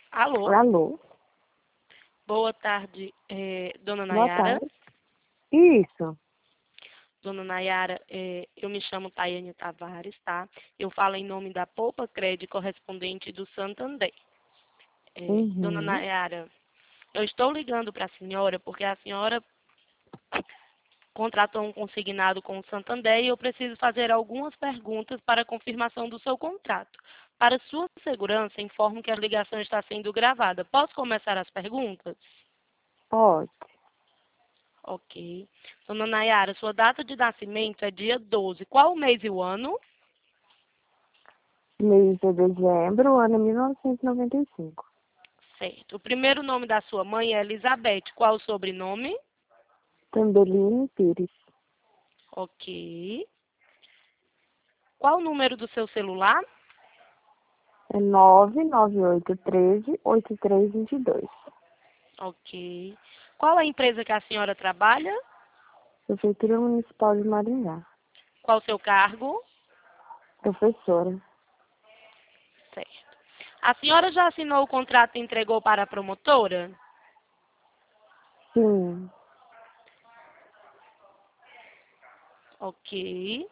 Alô, Alô? boa tarde, dona Boa Nayara. tarde. Isso. Dona Nayara, eu me chamo Tayane Tavares, tá? Eu falo em nome da Poupa Cred correspondente do Santander. Dona Uhum. Nayara, eu estou ligando para a senhora porque a senhora contratou um consignado com o Santander e eu preciso fazer algumas perguntas para confirmação do seu contrato. Para sua segurança, informo que a ligação está sendo gravada. Posso começar as perguntas? Pode. Ok. Dona Nayara, sua data de nascimento é dia 12. Qual o mês e o ano? Mês de dezembro, ano 1995. Certo. O primeiro nome da sua mãe é Elizabeth. Qual o sobrenome? Tambeline Pires. Ok. Qual o número do seu celular? É 99813-8322. Ok. Qual a empresa que a senhora trabalha? Prefeitura Municipal de Maringá. Qual o seu cargo? Professora. Certo. A senhora já assinou o contrato e entregou para a promotora? Sim. Ok.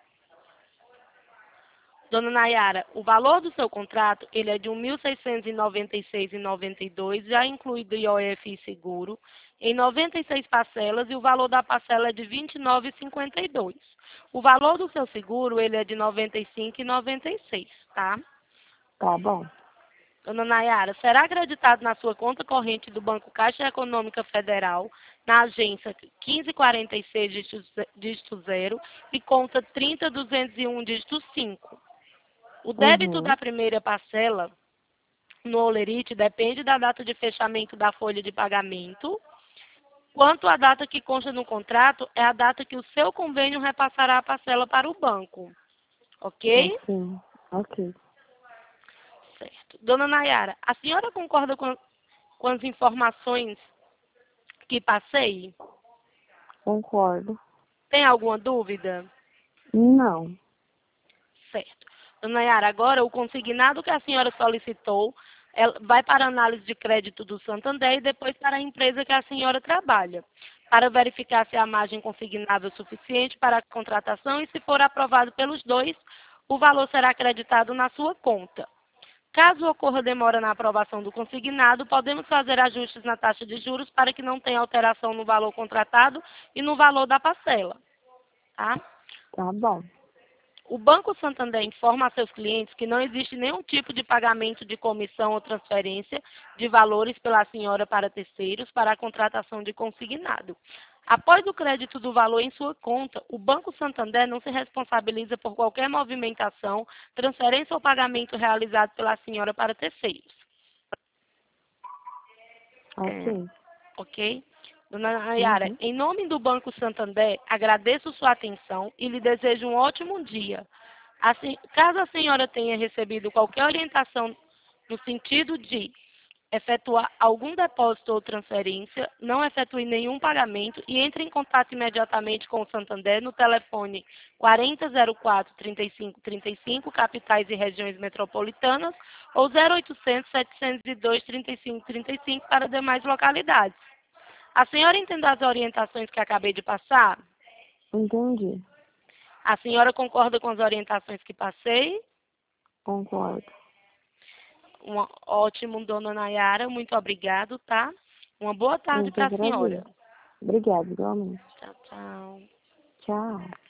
Dona Nayara, o valor do seu contrato, ele é de R$ 1.696,92, já incluído IOF e seguro, em 96 parcelas, e o valor da parcela é de R$ 29,52. O valor do seu seguro, ele é de R$ 95,96, tá? Tá bom. Dona Nayara, será acreditado na sua conta corrente do Banco Caixa Econômica Federal, na agência 1546, dígito 0, e conta 30201, dígito 5. O débito Uhum. da primeira parcela no Olerite depende da data de fechamento da folha de pagamento, quanto à data que consta no contrato é a data que o seu convênio repassará a parcela para o banco. Ok? Ok. Ok. Certo. Dona Nayara, a senhora concorda com as informações que passei? Concordo. Tem alguma dúvida? Não. Certo. Dona Nayara, agora o consignado que a senhora solicitou vai para a análise de crédito do Santander e depois para a empresa que a senhora trabalha, para verificar se a margem consignável é suficiente para a contratação e, se for aprovado pelos dois, o valor será acreditado na sua conta. Caso ocorra demora na aprovação do consignado, podemos fazer ajustes na taxa de juros para que não tenha alteração no valor contratado e no valor da parcela. Tá? Tá bom. O Banco Santander informa a seus clientes que não existe nenhum tipo de pagamento de comissão ou transferência de valores pela senhora para terceiros para a contratação de consignado. Após o crédito do valor em sua conta, o Banco Santander não se responsabiliza por qualquer movimentação, transferência ou pagamento realizado pela senhora para terceiros. Ok. Ok? Dona Nayara, Uhum. em nome do Banco Santander, agradeço sua atenção e lhe desejo um ótimo dia. Assim, caso a senhora tenha recebido qualquer orientação no sentido de efetuar algum depósito ou transferência, não efetue nenhum pagamento e entre em contato imediatamente com o Santander no telefone 4004-3535, capitais e regiões metropolitanas, ou 0800-702-3535 para demais localidades. A senhora entendeu as orientações que acabei de passar? Entendi. A senhora concorda com as orientações que passei? Concordo. Um ótimo, dona Nayara. Muito obrigado, tá? Uma boa tarde Eu que para a senhora. agradeço. Obrigada, igualmente. Tchau, tchau. Tchau.